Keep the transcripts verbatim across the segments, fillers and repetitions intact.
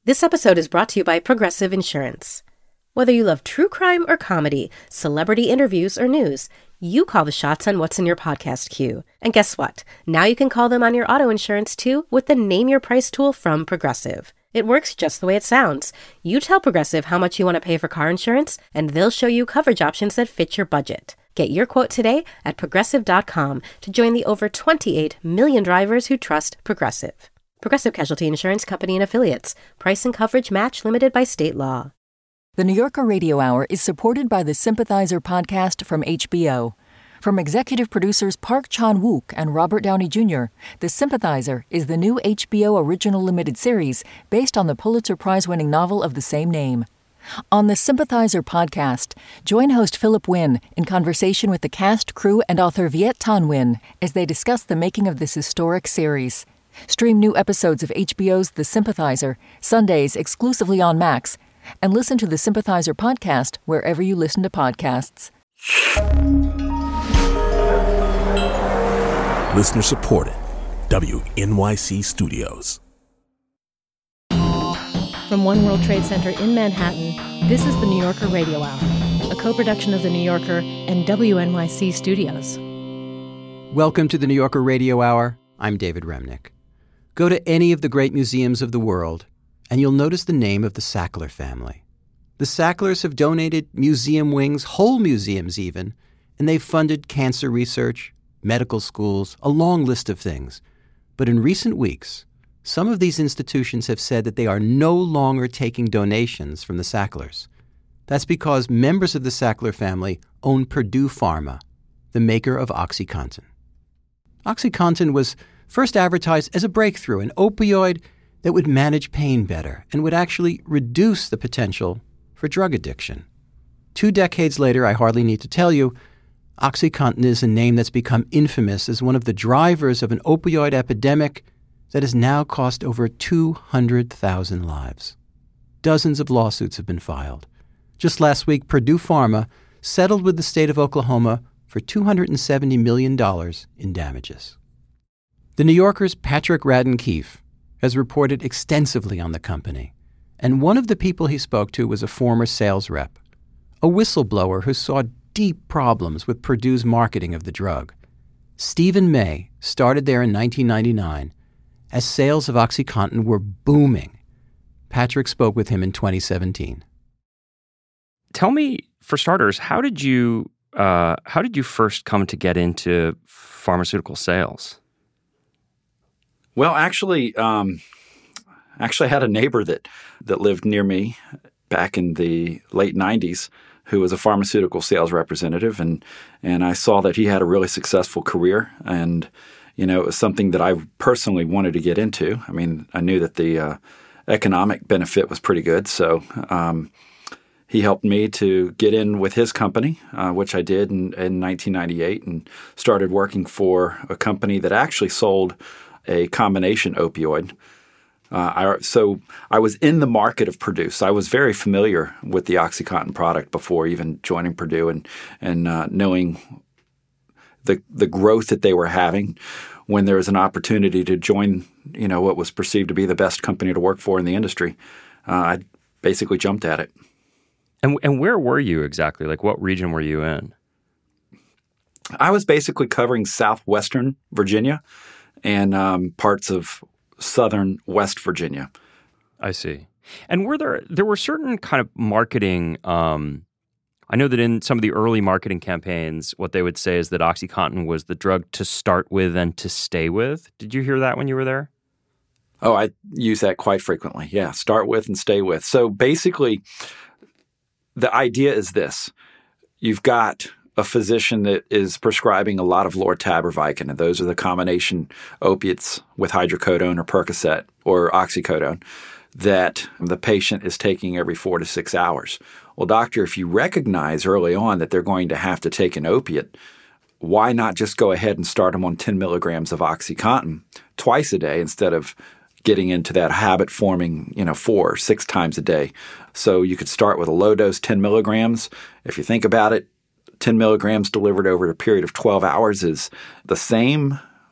This episode is brought to you by Progressive Insurance. Whether you love true crime or comedy, celebrity interviews or news, you call the shots on what's in your podcast queue. And guess what? Now you can call them on your auto insurance too with the Name Your Price tool from Progressive. It works just the way it sounds. You tell Progressive how much you want to pay for car insurance, and they'll show you coverage options that fit your budget. Get your quote today at progressive dot com to join the over twenty-eight million drivers who trust Progressive. Progressive Casualty Insurance Company and Affiliates. Price and coverage match limited by state law. The New Yorker Radio Hour is supported by the Sympathizer podcast from H B O. From executive producers Park Chan-wook and Robert Downey Junior, The Sympathizer is the new H B O original limited series based on the Pulitzer Prize-winning novel of the same name. On the Sympathizer podcast, join host Philip Wynn in conversation with the cast, crew, and author Viet Thanh Nguyen as they discuss the making of this historic series. Stream new episodes of H B O's The Sympathizer, Sundays exclusively on Max, and listen to the Sympathizer podcast wherever you listen to podcasts. Listener supported. W N Y C Studios. From One World Trade Center in Manhattan, this is the New Yorker Radio Hour, a co-production of the New Yorker and W N Y C Studios. Welcome to the New Yorker Radio Hour. I'm David Remnick. Go to any of the great museums of the world, and you'll notice the name of the Sackler family. The Sacklers have donated museum wings, whole museums even, and they've funded cancer research, medical schools, a long list of things. But in recent weeks, some of these institutions have said that they are no longer taking donations from the Sacklers. That's because members of the Sackler family own Purdue Pharma, the maker of OxyContin. OxyContin was first advertised as a breakthrough, an opioid that would manage pain better and would actually reduce the potential for drug addiction. Two decades later, I hardly need to tell you, OxyContin is a name that's become infamous as one of the drivers of an opioid epidemic that has now cost over two hundred thousand lives. Dozens of lawsuits have been filed. Just last week, Purdue Pharma settled with the state of Oklahoma for two hundred seventy million dollars in damages. The New Yorker's Patrick Radden Keefe has reported extensively on the company, and one of the people he spoke to was a former sales rep, a whistleblower who saw deep problems with Purdue's marketing of the drug. Stephen May started there in nineteen ninety-nine as sales of OxyContin were booming. Patrick spoke with him in twenty seventeen. Tell me, for starters, how did you uh, how did you first come to get into pharmaceutical sales? Well, actually, um, actually, I had a neighbor that that lived near me back in the late nineties who was a pharmaceutical sales representative, and and I saw that he had a really successful career, and you know, it was something that I personally wanted to get into. I mean, I knew that the uh, economic benefit was pretty good, so um, he helped me to get in with his company, uh, which I did in, in nineteen ninety-eight, and started working for a company that actually sold a combination opioid. Uh, I, so I was in the market of Purdue. So I was very familiar with the OxyContin product before even joining Purdue, and and uh, knowing the the growth that they were having. When there was an opportunity to join, you know, what was perceived to be the best company to work for in the industry, uh, I basically jumped at it. And and where were you exactly? Like, what region were you in? I was basically covering southwestern Virginia and um, parts of southern West Virginia. I see. And were there there were certain kind of marketing? Um, I know that in some of the early marketing campaigns, what they would say is that OxyContin was the drug to start with and to stay with. Did you hear that when you were there? Oh, I use that quite frequently. Yeah, start with and stay with. So basically, the idea is this. You've got a physician that is prescribing a lot of Lortab or Vicodin, and those are the combination opiates with hydrocodone or Percocet or oxycodone that the patient is taking every four to six hours. Well, doctor, if you recognize early on that they're going to have to take an opiate, why not just go ahead and start them on ten milligrams of OxyContin twice a day instead of getting into that habit forming, you know, four or six times a day? So you could start with a low dose, ten milligrams. If you think about it, ten milligrams delivered over a period of twelve hours is the same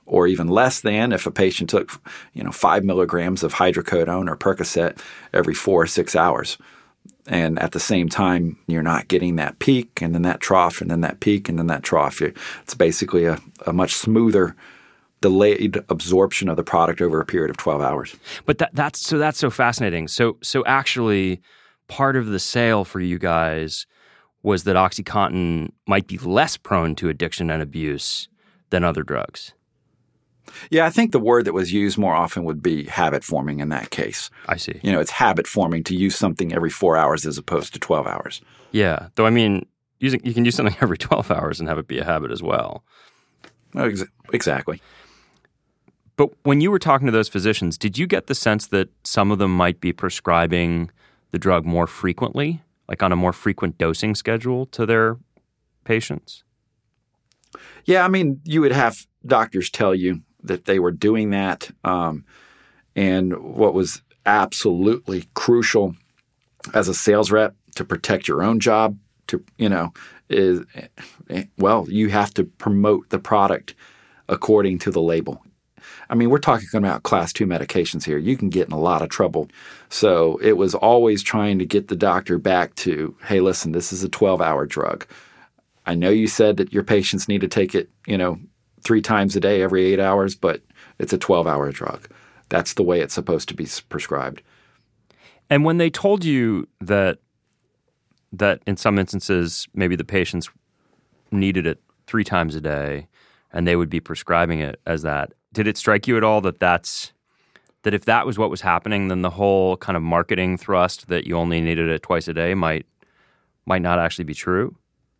or even less than if a patient took, you know, five milligrams of hydrocodone or Percocet every four or six hours. And at the same time, you're not getting that peak and then that trough and then that peak and then that trough. It's basically a, a much smoother, delayed absorption of the product over a period of twelve hours. But that, that's so that's so fascinating. So so actually, part of the sale for you guys was that OxyContin might be less prone to addiction and abuse than other drugs. Yeah, I think the word that was used more often would be habit forming in that case. I see. You know, it's habit forming to use something every four hours as opposed to twelve hours. Yeah, though I mean, using you can use something every twelve hours and have it be a habit as well. Oh, ex- exactly. But when you were talking to those physicians, did you get the sense that some of them might be prescribing the drug more frequently, like on a more frequent dosing schedule to their patients? Yeah, I mean, you would have doctors tell you that they were doing that. Um, and what was absolutely crucial as a sales rep to protect your own job, to, you know, is, well, you have to promote the product according to the label. I mean, we're talking about class two medications here. You can get in a lot of trouble. So it was always trying to get the doctor back to, hey, listen, this is a twelve-hour drug. I know you said that your patients need to take it, you know, three times a day, every eight hours, but it's a twelve-hour drug. That's the way it's supposed to be prescribed. And when they told you that that in some instances maybe the patients needed it three times a day and they would be prescribing it as that, did it strike you at all that that's that if that was what was happening, then the whole kind of marketing thrust that you only needed it twice a day might might not actually be true?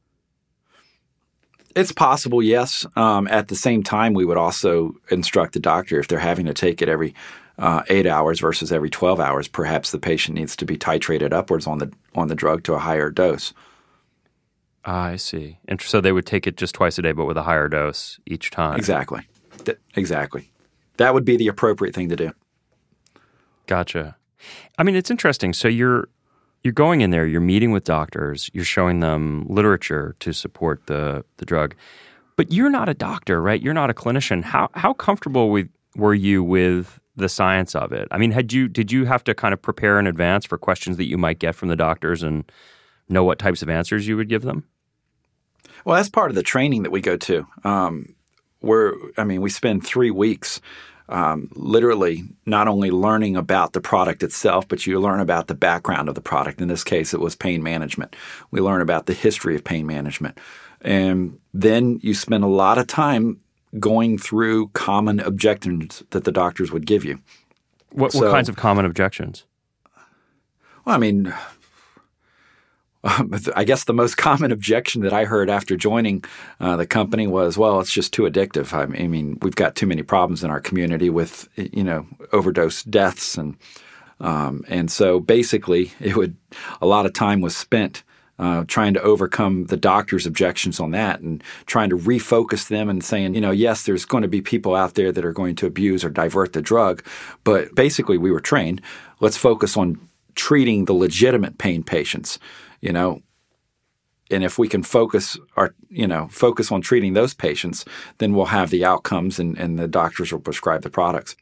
It's possible, yes. Um, at the same time, we would also instruct the doctor if they're having to take it every uh, eight hours versus every twelve hours, perhaps the patient needs to be titrated upwards on the on the drug to a higher dose. Ah, I see. And so they would take it just twice a day, but with a higher dose each time. Exactly. Th- exactly. That would be the appropriate thing to do. Gotcha. I mean, it's interesting. So you're you're going in there, you're meeting with doctors, you're showing them literature to support the the drug, but you're not a doctor, right? You're not a clinician. How how comfortable with, were you with the science of it? I mean, had you did you have to kind of prepare in advance for questions that you might get from the doctors and know what types of answers you would give them? Well, that's part of the training that we go to. Um, we're, I mean, we spend three weeks um, literally not only learning about the product itself, but you learn about the background of the product. In this case, it was pain management. We learn about the history of pain management. And then you spend a lot of time going through common objections that the doctors would give you. What, so, what kinds of common objections? Well, I mean, Um, I guess the most common objection that I heard after joining uh, the company was, well, it's just too addictive. I mean, we've got too many problems in our community with, you know, overdose deaths. And um, and so basically it would a lot of time was spent uh, trying to overcome the doctor's objections on that and trying to refocus them and saying, you know, yes, there's going to be people out there that are going to abuse or divert the drug. But basically we were trained, let's focus on treating the legitimate pain patients. You know, and if we can focus our, you know, focus on treating those patients, then we'll have the outcomes and, and the doctors will prescribe the products.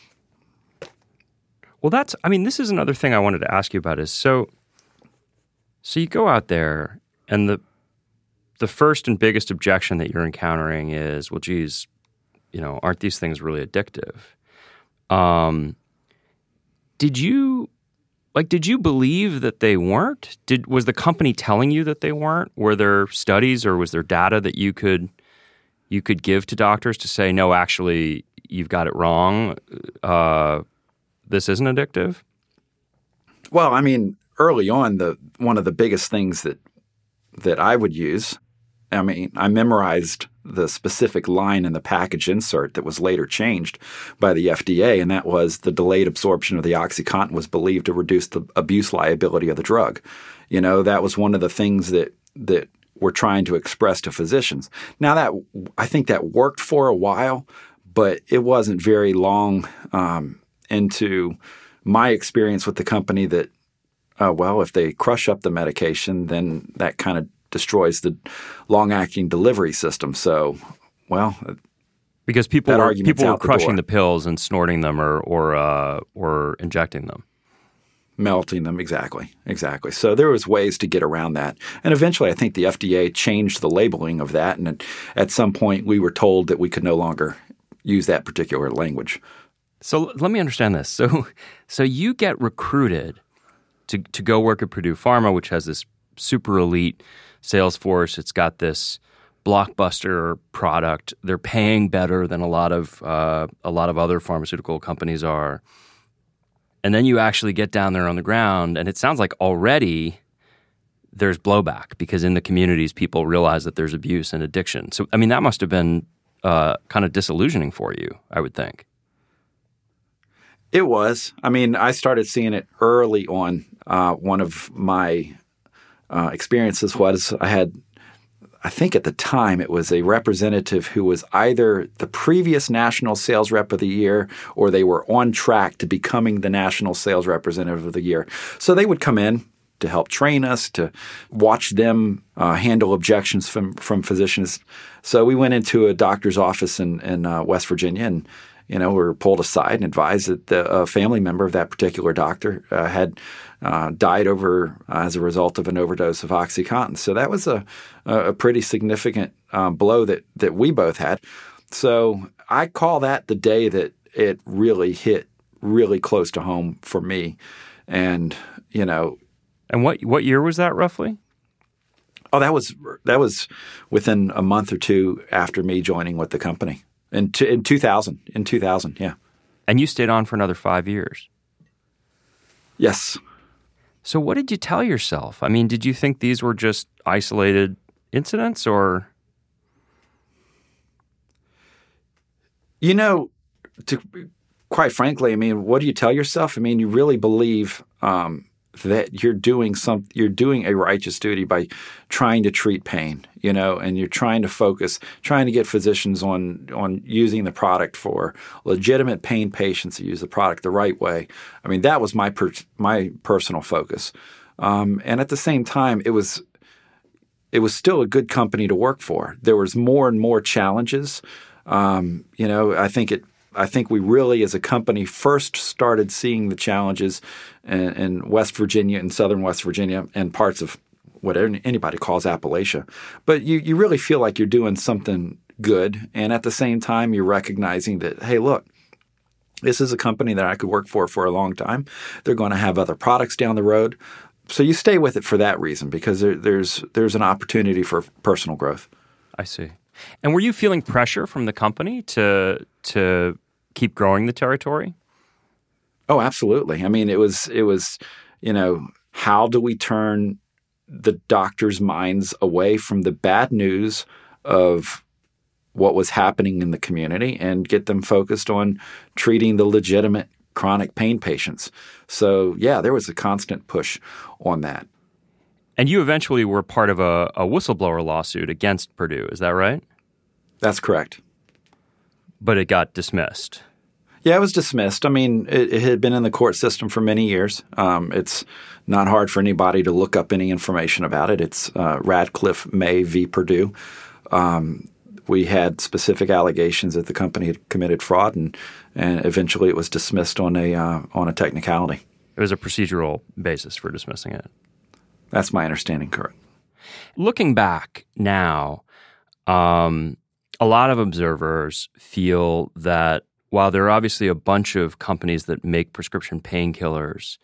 Well, that's, I mean, this is another thing I wanted to ask you about is, so, so you go out there and the, the first and biggest objection that you're encountering is, well, geez, you know, aren't these things really addictive? Um, did you... Like, did you believe that they weren't? Did was the company telling you that they weren't? Were there studies or was there data that you could you could give to doctors to say, no, actually, you've got it wrong. Uh, this isn't addictive? Well, I mean, early on, the one of the biggest things that that I would use, I mean, I memorized the specific line in the package insert that was later changed by the F D A, and that was the delayed absorption of the OxyContin was believed to reduce the abuse liability of the drug. You know, that was one of the things that that we're trying to express to physicians. Now, that I think that worked for a while, but it wasn't very long um, into my experience with the company that, uh, well, if they crush up the medication, then that kind of destroys the long-acting delivery system. So, well, Because people that were, argument's people were out the crushing door. the pills and snorting them or or uh, or injecting them. Melting them, exactly, exactly. So there was ways to get around that. And eventually I think the F D A changed the labeling of that, and at, at some point we were told that we could no longer use that particular language. So let me understand this. So so you get recruited to, to go work at Purdue Pharma, which has this super elite sales force. It's got this blockbuster product. They're paying better than a lot of uh, a lot of other pharmaceutical companies are. And then you actually get down there on the ground, and it sounds like already there's blowback because in the communities people realize that there's abuse and addiction. So I mean that must have been uh, kind of disillusioning for you, I would think. It was. I mean, I started seeing it early on. Uh, one of my uh, experiences was I had, I think at the time it was a representative who was either the previous national sales rep of the year or they were on track to becoming the national sales representative of the year. So they would come in to help train us, to watch them uh, handle objections from, from physicians. So we went into a doctor's office in, in uh, West Virginia and You know, we were pulled aside and advised that the, a family member of that particular doctor uh, had uh, died over uh, as a result of an overdose of OxyContin. So that was a a pretty significant uh, blow that that we both had. So I call that the day that it really hit really close to home for me. And you know, and what what year was that roughly? Oh, that was that was within a month or two after me joining with the company. In, t- in two thousand, in two thousand, yeah. And you stayed on for another five years. Yes. So what did you tell yourself? I mean, did you think these were just isolated incidents or? You know, to, quite frankly, I mean, what do you tell yourself? I mean, you really believe um, that you're doing some, you're doing a righteous duty by trying to treat pain, you know, and you're trying to focus, trying to get physicians on on using the product for legitimate pain patients to use the product the right way. I mean, that was my per, my personal focus, um, and at the same time, it was it was still a good company to work for. There was more and more challenges. Um, you know, I think it. I think we really, as a company, first started seeing the challenges in, in West Virginia and southern West Virginia and parts of what anybody calls Appalachia. But you, you really feel like you're doing something good. And at the same time, you're recognizing that, hey, look, this is a company that I could work for for a long time. They're going to have other products down the road. So you stay with it for that reason because there, there's there's an opportunity for personal growth. I see. And were you feeling pressure from the company to to keep growing the territory? Oh, absolutely. I mean, it was it was, you know, how do we turn the doctors' minds away from the bad news of what was happening in the community and get them focused on treating the legitimate chronic pain patients? So, yeah, there was a constant push on that. And you eventually were part of a, a whistleblower lawsuit against Purdue, is that right? That's correct. But it got dismissed. Yeah, it was dismissed. I mean, it, it had been in the court system for many years. Um, it's not hard for anybody to look up any information about it. It's uh, Radcliffe May v. Purdue. Um, we had specific allegations that the company had committed fraud, and, and eventually it was dismissed on a uh, on a technicality. It was a procedural basis for dismissing it. That's my understanding, correct. Looking back now, um, a lot of observers feel that while there are obviously a bunch of companies that make prescription painkillers,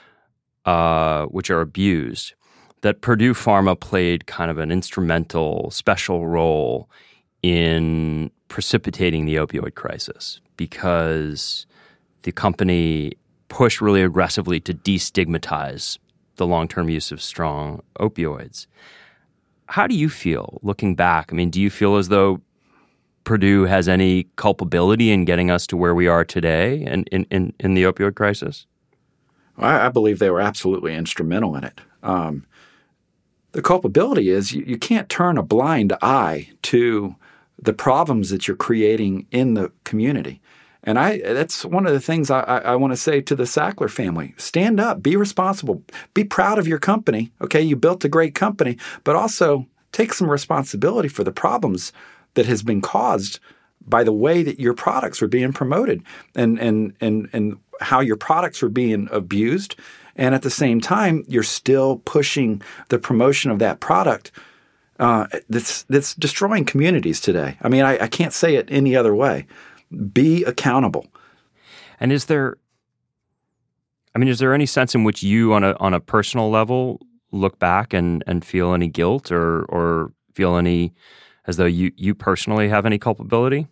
uh, which are abused, that Purdue Pharma played kind of an instrumental, special role in precipitating the opioid crisis because the company pushed really aggressively to destigmatize the long-term use of strong opioids. How do you feel looking back? I mean, do you feel as though Purdue has any culpability in getting us to where we are today in, in, in, in the opioid crisis? I, I believe they were absolutely instrumental in it. Um, the culpability is you, you can't turn a blind eye to the problems that you're creating in the community. And I that's one of the things I, I, I want to say to the Sackler family. Stand up, be responsible, be proud of your company. Okay, you built a great company, but also take some responsibility for the problems that has been caused by the way that your products were being promoted and and and and how your products were being abused. And at the same time, you're still pushing the promotion of that product uh, that's that's destroying communities today. I mean, I, I can't say it any other way. Be accountable. And is there, I mean, is there any sense in which you, on a on a personal level, look back and, and feel any guilt or or feel any, as though you, you personally have any culpability?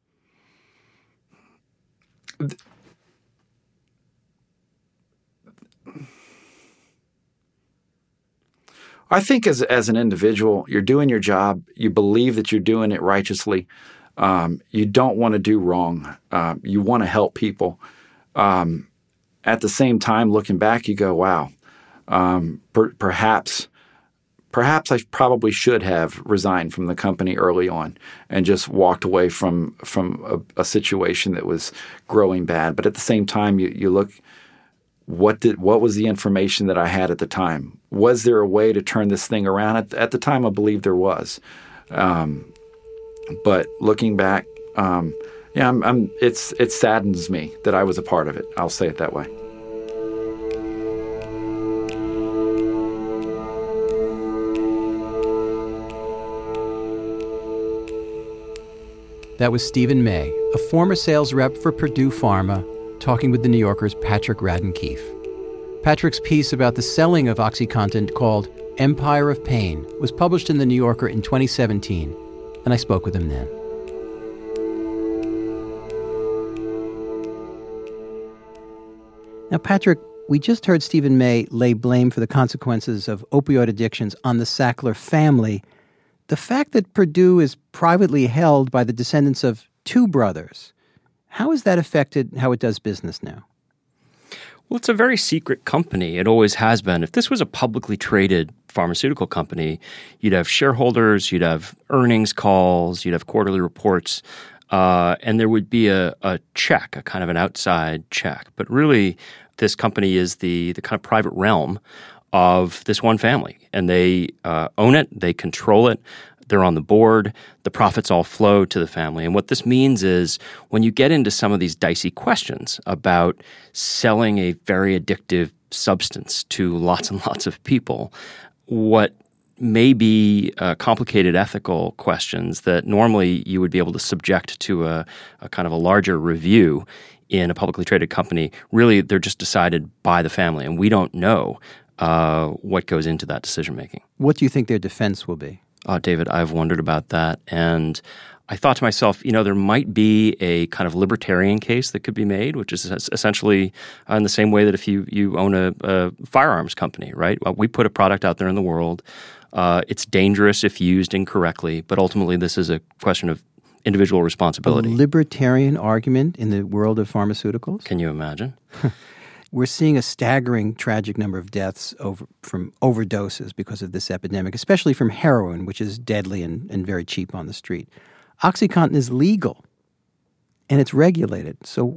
I think as as an individual, you're doing your job. You believe that you're doing it righteously. Um, you don't want to do wrong. Uh, you want to help people. Um, at the same time, looking back, you go, wow, um, per- perhaps perhaps I probably should have resigned from the company early on and just walked away from from a, a situation that was growing bad. But at the same time, you, you look, what did what was the information that I had at the time? Was there a way to turn this thing around? At, at the time, I believe there was. Um, but looking back, um, yeah, I'm, I'm, it's it saddens me that I was a part of it. I'll say it that way. That was Stephen May, a former sales rep for Purdue Pharma, talking with The New Yorker's Patrick Radden Keefe. Patrick's piece about the selling of OxyContin, called Empire of Pain, was published in The New Yorker in twenty seventeen, and I spoke with him then. Now, Patrick, we just heard Stephen May lay blame for the consequences of opioid addictions on the Sackler family. The fact that Purdue is privately held by the descendants of two brothers, how has that affected how it does business now? Well, it's a very secret company. It always has been. If this was a publicly traded pharmaceutical company, you'd have shareholders, you'd have earnings calls, you'd have quarterly reports, uh, and there would be a, a check, a kind of an outside check. But really, this company is the the kind of private realm of this one family, and they uh, own it, they control it. They're on the board. The profits all flow to the family. And what this means is when you get into some of these dicey questions about selling a very addictive substance to lots and lots of people, what may be uh, complicated ethical questions that normally you would be able to subject to a, a kind of a larger review in a publicly traded company, really they're just decided by the family. And we don't know uh, what goes into that decision-making. What do you think their defense will be? Uh, David, I've wondered about that. And I thought to myself, you know, there might be a kind of libertarian case that could be made, which is essentially uh, in the same way that if you, you own a, a firearms company, right? Well, we put a product out there in the world. Uh, it's dangerous if used incorrectly, but ultimately this is a question of individual responsibility. A libertarian argument in the world of pharmaceuticals? Can you imagine? We're seeing a staggering, tragic number of deaths over, from overdoses because of this epidemic, especially from heroin, which is deadly and, and very cheap on the street. OxyContin is legal, and it's regulated. So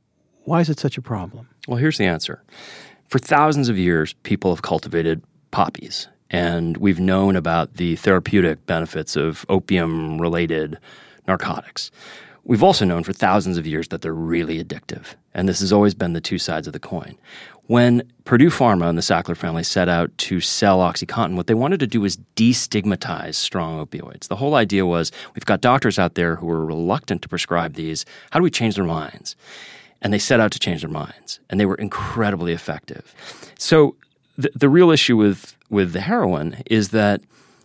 why is it such a problem? Well, here's the answer. For thousands of years, people have cultivated poppies, and we've known about the therapeutic benefits of opium-related narcotics. We've also known for thousands of years that they're really addictive, and this has always been the two sides of the coin. When Purdue Pharma and the Sackler family set out to sell OxyContin, what they wanted to do was destigmatize strong opioids. The whole idea was, we've got doctors out there who are reluctant to prescribe these. How do we change their minds? And they set out to change their minds, and they were incredibly effective. So the, the real issue with, with the heroin is that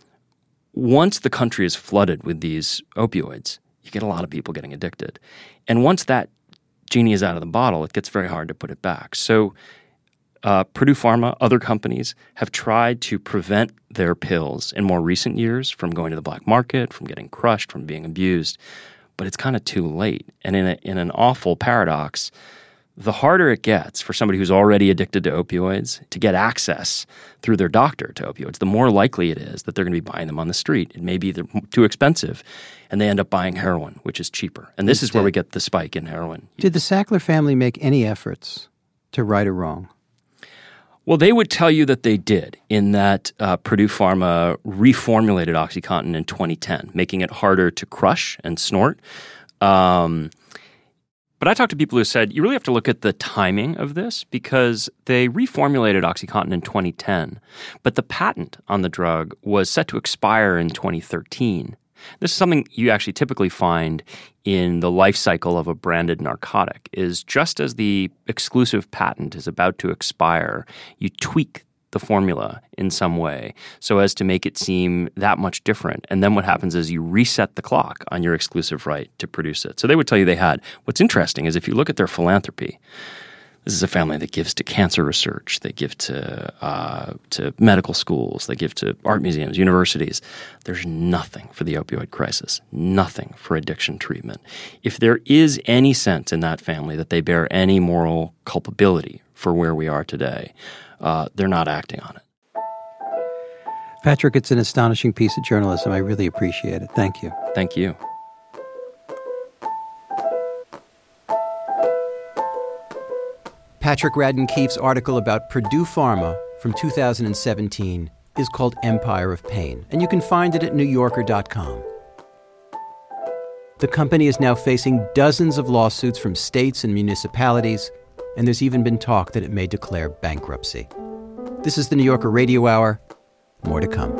once the country is flooded with these opioids, you get a lot of people getting addicted. And once that genie is out of the bottle, it gets very hard to put it back. So uh, Purdue Pharma, other companies, have tried to prevent their pills in more recent years from going to the black market, from getting crushed, from being abused. But it's kind of too late. And in, a, in an awful paradox, the harder it gets for somebody who's already addicted to opioids to get access through their doctor to opioids, the more likely it is that they're going to be buying them on the street. It may be they're too expensive, and they end up buying heroin, which is cheaper. And this is where we get the spike in heroin. Did the Sackler family make any efforts to right a wrong? Well, they would tell you that they did, in that uh, Purdue Pharma reformulated OxyContin in twenty ten, making it harder to crush and snort. Um, but I talked to people who said you really have to look at the timing of this because they reformulated OxyContin in twenty ten, but the patent on the drug was set to expire in twenty thirteen. This is something you actually typically find in the life cycle of a branded narcotic, is just as the exclusive patent is about to expire, you tweak the formula in some way so as to make it seem that much different. And then what happens is you reset the clock on your exclusive right to produce it. So they would tell you they had. What's interesting is if you look at their philanthropy, this is a family that gives to cancer research. They give to uh, to medical schools. They give to art museums, universities. There's nothing for the opioid crisis, nothing for addiction treatment. If there is any sense in that family that they bear any moral culpability for where we are today, uh, they're not acting on it. Patrick, it's an astonishing piece of journalism. I really appreciate it. Thank you. Thank you. Patrick Radden Keefe's article about Purdue Pharma from two thousand seventeen is called Empire of Pain, and you can find it at new yorker dot com. The company is now facing dozens of lawsuits from states and municipalities, and there's even been talk that it may declare bankruptcy. This is the New Yorker Radio Hour. More to come.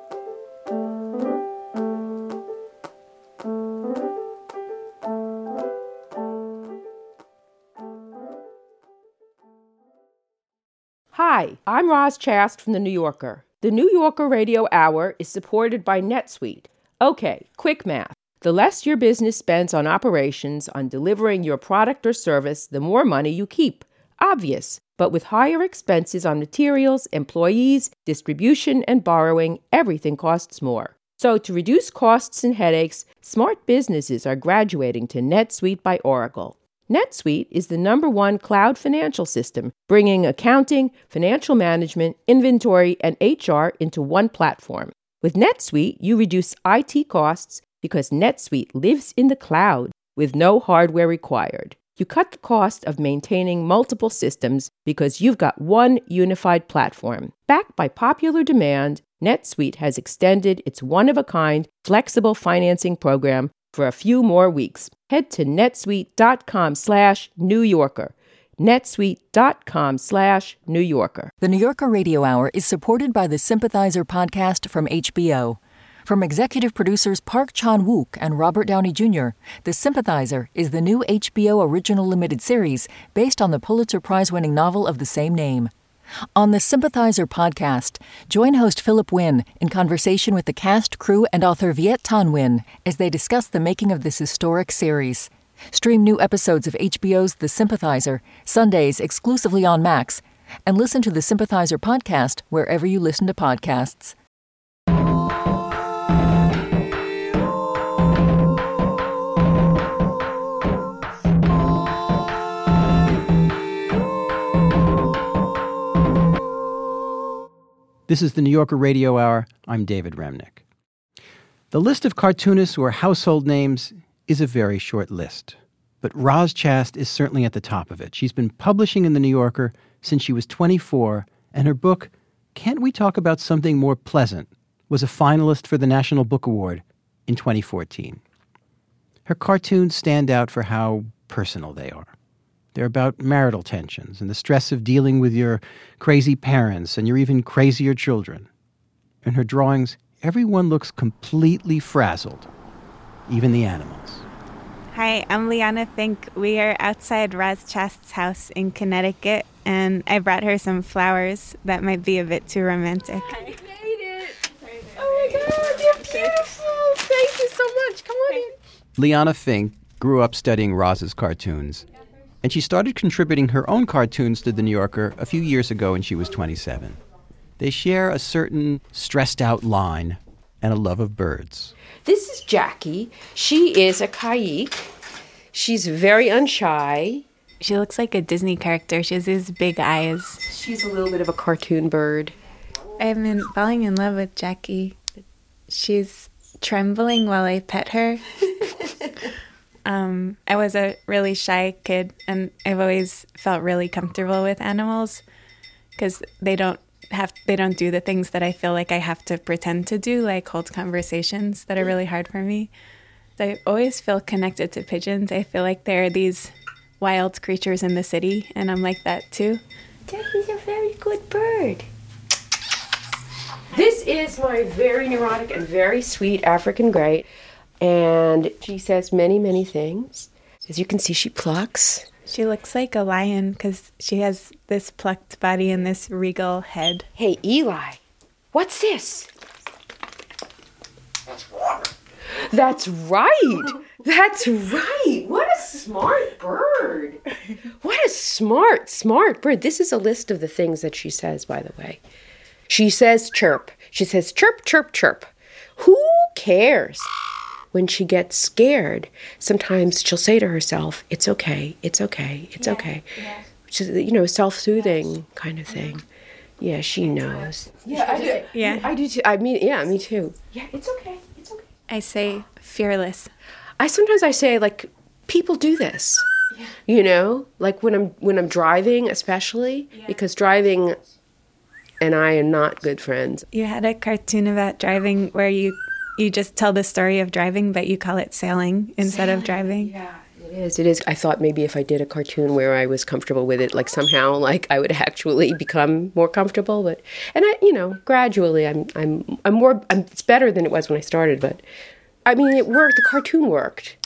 Hi, I'm Roz Chast from The New Yorker. The New Yorker Radio Hour is supported by NetSuite. Okay, quick math. The less your business spends on operations, on delivering your product or service, the more money you keep. Obvious. But with higher expenses on materials, employees, distribution, and borrowing, everything costs more. So to reduce costs and headaches, smart businesses are graduating to NetSuite by Oracle. NetSuite is the number one cloud financial system, bringing accounting, financial management, inventory, and H R into one platform. With NetSuite, you reduce I T costs because NetSuite lives in the cloud with no hardware required. You cut the cost of maintaining multiple systems because you've got one unified platform. Backed by popular demand, NetSuite has extended its one-of-a-kind flexible financing program for a few more weeks. Head to netsuite.com slash New Yorker. netsuite.com slash New Yorker. The New Yorker Radio Hour is supported by the Sympathizer podcast from H B O. From executive producers Park Chan-wook and Robert Downey Junior, The Sympathizer is the new H B O original limited series based on the Pulitzer Prize-winning novel of the same name. On the Sympathizer podcast, join host Philip Wynn in conversation with the cast, crew, and author Viet Thanh Nguyen as they discuss the making of this historic series. Stream new episodes of H B O's The Sympathizer, Sundays exclusively on Max, and listen to the Sympathizer podcast wherever you listen to podcasts. This is the New Yorker Radio Hour. I'm David Remnick. The list of cartoonists who are household names is a very short list, but Roz Chast is certainly at the top of it. She's been publishing in the New Yorker since she was twenty-four, and her book, Can't We Talk About Something More Pleasant, was a finalist for the National Book Award in twenty fourteen. Her cartoons stand out for how personal they are. They're about marital tensions and the stress of dealing with your crazy parents and your even crazier children. In her drawings, everyone looks completely frazzled, even the animals. Hi, I'm Liana Fink. We are outside Roz Chast's house in Connecticut, and I brought her some flowers that might be a bit too romantic. I made it! Oh my God, you're beautiful! Thank you so much. Come on in. Liana Fink grew up studying Roz's cartoons, and she started contributing her own cartoons to The New Yorker a few years ago when she was twenty-seven. They share a certain stressed-out line and a love of birds. This is Jackie. She is a Kaik. She's very unshy. She looks like a Disney character. She has these big eyes. She's a little bit of a cartoon bird. I've been falling in love with Jackie. She's trembling while I pet her. Um, I was a really shy kid, and I've always felt really comfortable with animals because they don't have they don't do the things that I feel like I have to pretend to do, like hold conversations that are really hard for me. I always feel connected to pigeons. I feel like they're these wild creatures in the city, and I'm like that too. Debbie's a very good bird. This is my very neurotic and very sweet African gray, and she says many, many things. As you can see, she plucks. She looks like a lion because she has this plucked body and this regal head. Hey, Eli, what's this? That's water. That's right. That's right. What a smart bird. What a smart, smart bird. This is a list of the things that she says, by the way. She says chirp. She says chirp, chirp, chirp. Who cares? When she gets scared, sometimes she'll say to herself, it's okay, it's okay, it's yeah, okay. Yeah. Which is, you know, self-soothing yes. kind of thing. Yeah, she knows. Yeah, I do. Yeah. I do too. I mean, yeah, me too. Yeah, it's okay, it's okay. I say fearless. I sometimes I say, like, people do this. Yeah. You know? Like when I'm when I'm driving, especially, yeah. because driving and I are not good friends. You had a cartoon about driving where you you just tell the story of driving, but you call it sailing instead sailing. of driving. Yeah, it is. It is. I thought maybe if I did a cartoon where I was comfortable with it, like somehow, like I would actually become more comfortable. But and I, you know, gradually, I'm I'm I'm more. I'm, it's better than it was when I started. But I mean, it worked. The cartoon worked.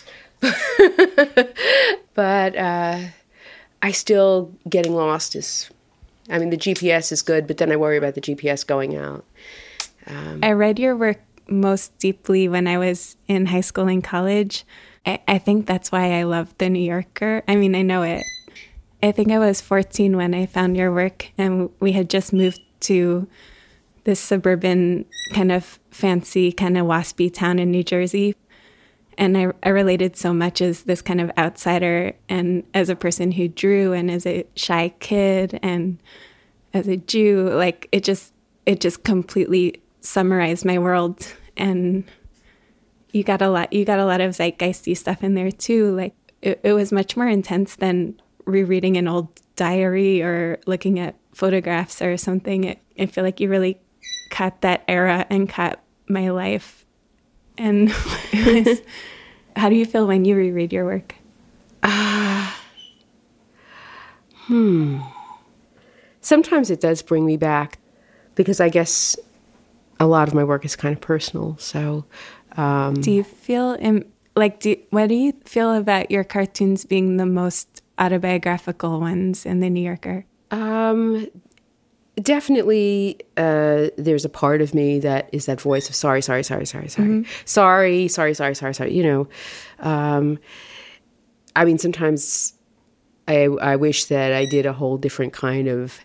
But uh, I still getting lost is. I mean, the G P S is good, but then I worry about the G P S going out. Um, I read your work most deeply when I was in high school and college. I, I think that's why I love The New Yorker. I mean, I know it. I think I was fourteen when I found your work, and we had just moved to this suburban kind of fancy, kind of waspy town in New Jersey. And I, I related so much as this kind of outsider and as a person who drew and as a shy kid and as a Jew, like it just it just completely summarized my world. And you got a lot you got a lot of zeitgeisty stuff in there too. Like it, it was much more intense than rereading an old diary or looking at photographs or something. It, I feel like you really caught that era and caught my life. And it was, how do you feel when you reread your work? Ah, uh, hmm. Sometimes it does bring me back because I guess a lot of my work is kind of personal. So, um, do you feel in, like do what do you feel about your cartoons being the most autobiographical ones in The New Yorker? Um. Definitely, uh, there's a part of me that is that voice of sorry, sorry, sorry, sorry, sorry, mm-hmm. sorry, sorry, sorry, sorry, sorry. You know, um, I mean, sometimes I I wish that I did a whole different kind of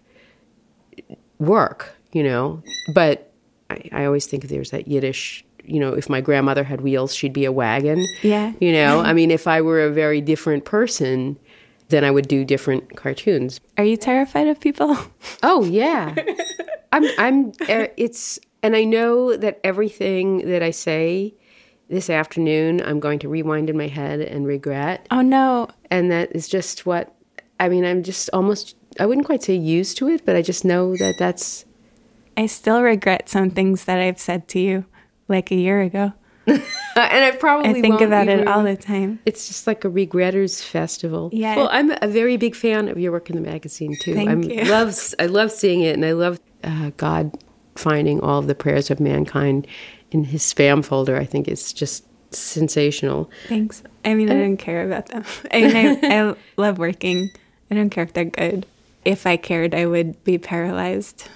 work. You know, but I, I always think there's that Yiddish. You know, if my grandmother had wheels, she'd be a wagon. Yeah. You know, I mean, if I were a very different person, then I would do different cartoons. Are you terrified of people? Oh, yeah. I'm, I'm, uh, it's, and I know that everything that I say this afternoon, I'm going to rewind in my head and regret. Oh, no. And that is just what, I mean, I'm just almost, I wouldn't quite say used to it, but I just know that that's. I still regret some things that I've said to you like a year ago. And I probably I think won't about even, it all the time. It's just like a regretters festival. Yeah. Well, I'm a very big fan of your work in the magazine too. Thank I'm, you. Love, I love seeing it, and I love uh, God finding all of the prayers of mankind in His spam folder. I think it's just sensational. Thanks. I mean, I don't care about them. I mean, I, I love working. I don't care if they're good. If I cared, I would be paralyzed.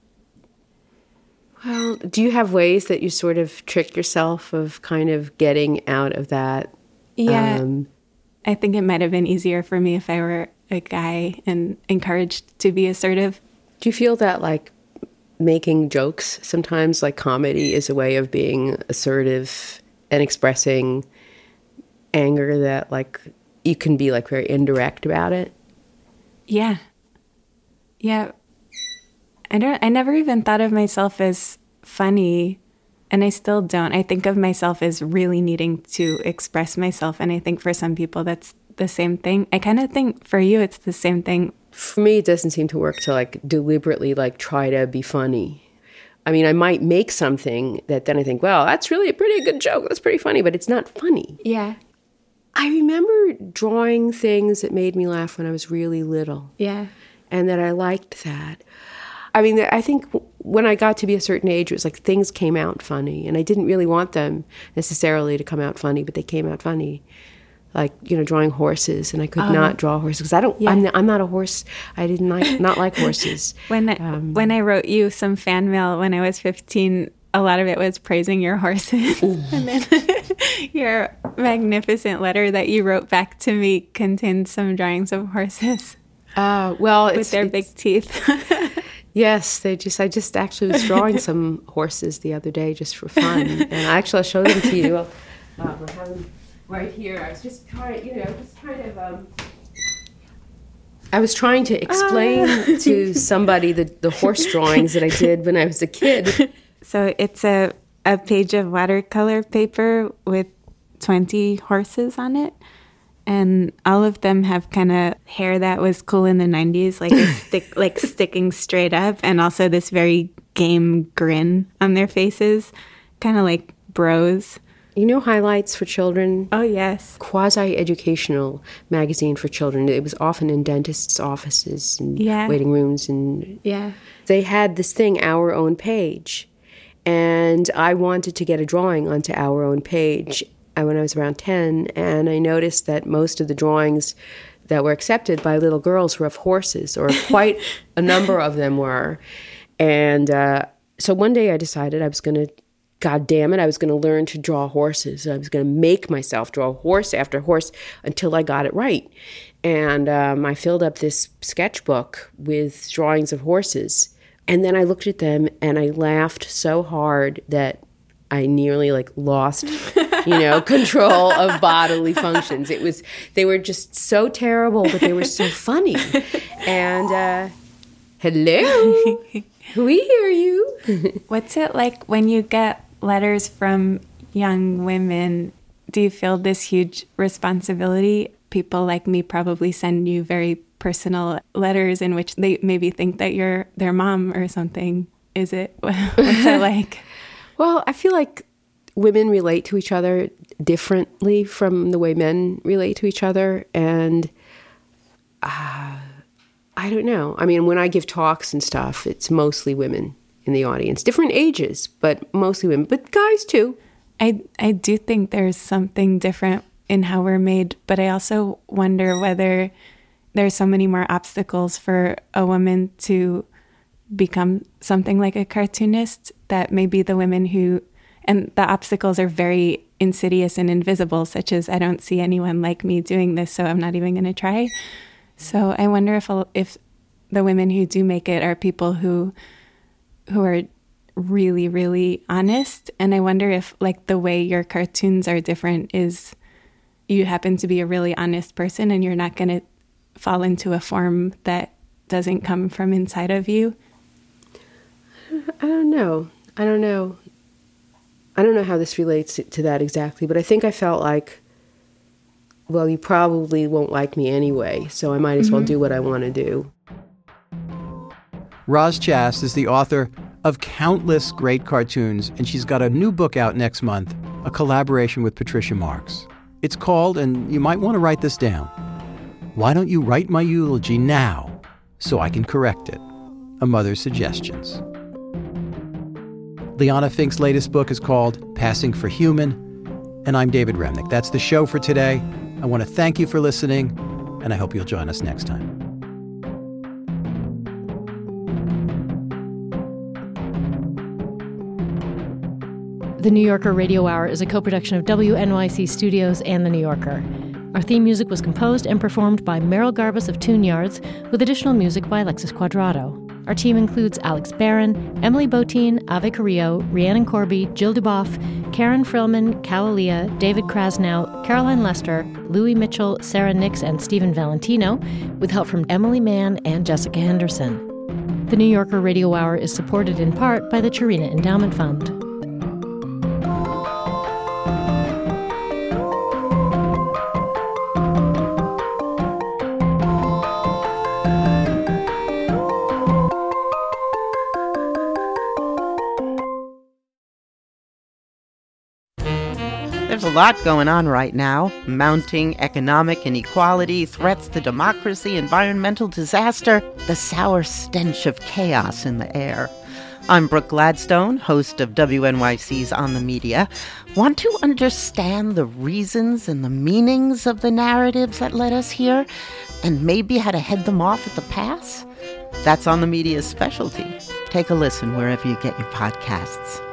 Well, do you have ways that you sort of trick yourself of kind of getting out of that? Yeah. Um, I think it might have been easier for me if I were a guy and encouraged to be assertive. Do you feel that like making jokes sometimes, like comedy, is a way of being assertive and expressing anger that like you can be like very indirect about it? Yeah. Yeah. I don't. I never even thought of myself as funny, and I still don't. I think of myself as really needing to express myself, and I think for some people that's the same thing. I kind of think for you it's the same thing. For me, it doesn't seem to work to like deliberately like try to be funny. I mean, I might make something that then I think, well, that's really a pretty good joke. That's pretty funny, but it's not funny. Yeah. I remember drawing things that made me laugh when I was really little. Yeah. And that I liked that. I mean, I think when I got to be a certain age, it was like things came out funny. And I didn't really want them necessarily to come out funny, but they came out funny. Like, you know, drawing horses. And I could uh, not draw horses because I don't, yeah. I'm, I'm not a horse. I did not, not like horses. When, um, when I wrote you some fan mail when I was fifteen, a lot of it was praising your horses. And then your magnificent letter that you wrote back to me contained some drawings of horses. Uh, well, with it's, their it's, big teeth. Yes, they just. I just actually was drawing some horses the other day just for fun, and actually I'll show them to you. Um, I have them right here. I was just trying, you know, just kind of. Um, I was trying to explain ah. to somebody the the horse drawings that I did when I was a kid. So it's a a page of watercolor paper with twenty horses on it. And all of them have kind of hair that was cool in the nineties, like a stick, like sticking straight up, and also this very game grin on their faces, kind of like bros. You know Highlights for Children? Oh, yes. Quasi-educational magazine for children. It was often in dentists' offices and yeah. waiting rooms. And yeah. They had this thing, Our Own Page. And I wanted to get a drawing onto Our Own Page when I was around ten, and I noticed that most of the drawings that were accepted by little girls were of horses, or quite a number of them were. And uh, so one day I decided I was going to, God damn it, I was going to learn to draw horses. I was going to make myself draw horse after horse until I got it right. And um, I filled up this sketchbook with drawings of horses. And then I looked at them and I laughed so hard that I nearly like lost, you know, control of bodily functions. It was, they were just so terrible, but they were so funny. And, uh, hello, we hear you. What's it like when you get letters from young women? Do you feel this huge responsibility? People like me probably send you very personal letters in which they maybe think that you're their mom or something. Is it? What's it like? Well, I feel like women relate to each other differently from the way men relate to each other. And uh, I don't know. I mean, when I give talks and stuff, it's mostly women in the audience. Different ages, but mostly women. But guys, too. I, I do think there's something different in how we're made. But I also wonder whether there's so many more obstacles for a woman to become something like a cartoonist, that maybe the women who, and the obstacles are very insidious and invisible, such as I don't see anyone like me doing this, so I'm not even going to try. So I wonder if if the women who do make it are people who who are really, really honest. And I wonder if like the way your cartoons are different is you happen to be a really honest person and you're not going to fall into a form that doesn't come from inside of you. I don't know. I don't know. I don't know how this relates to that exactly, but I think I felt like, well, you probably won't like me anyway, so I might as mm-hmm. well do what I want to do. Roz Chast is the author of countless great cartoons, and she's got a new book out next month, a collaboration with Patricia Marks. It's called, and you might want to write this down, Why Don't You Write My Eulogy Now So I Can Correct It? A Mother's Suggestions. Liana Fink's latest book is called Passing for Human, and I'm David Remnick. That's the show for today. I want to thank you for listening, and I hope you'll join us next time. The New Yorker Radio Hour is a co-production of W N Y C Studios and The New Yorker. Our theme music was composed and performed by Meryl Garbus of Tune Yards, with additional music by Alexis Quadrado. Our team includes Alex Barron, Emily Botine, Ave Carrillo, Rhiannon Corby, Jill Duboff, Karen Frillman, Calalia, David Krasnow, Caroline Lester, Louis Mitchell, Sarah Nix, and Stephen Valentino, with help from Emily Mann and Jessica Henderson. The New Yorker Radio Hour is supported in part by the Chirina Endowment Fund. there's a lot going on right now. Mounting economic inequality, threats to democracy, environmental disaster, the sour stench of chaos in the air. I'm Brooke Gladstone, host of W N Y C's On the Media. Want to understand the reasons and the meanings of the narratives that led us here, and maybe how to head them off at the pass? That's On the Media's specialty. Take a listen wherever you get your podcasts.